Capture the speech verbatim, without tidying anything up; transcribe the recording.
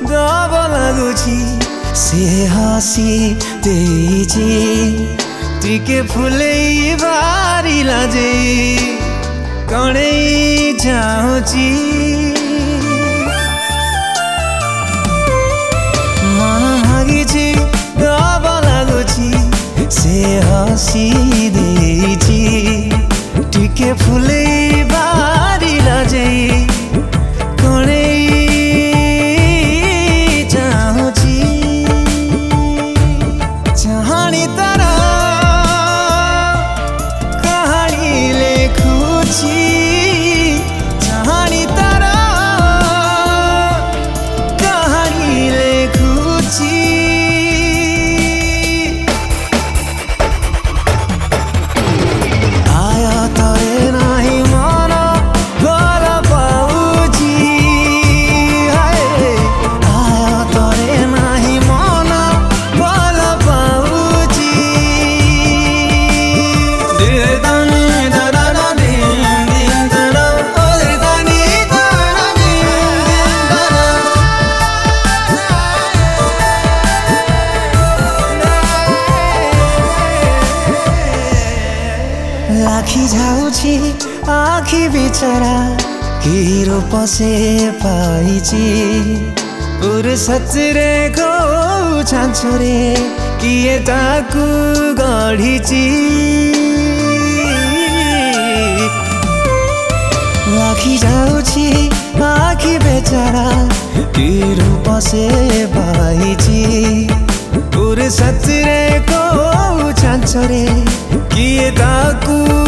दब लगुची से हसी देइची टिके फुलै भारी लाजे कणे चाहुची मन भागिची दब लगुची से हसी देइची टिके फुलै भारी लाजे कणे चाहुची चाहनी तारा कहानी लेखुची चाहनी तारा कहानी लेखुची आया तरे नाही मन भल पाउची आया तरे नाही मन भल पाउची लाखी जाउची आखी बिचरा कि रूप से पाइची फुर्सत रे गो छान्छरे किए ताकू गढिची लाखी जाउची आखी बेचारा कि रूप से पाइची फुर्सत रे गो छान्छरे किए ताकू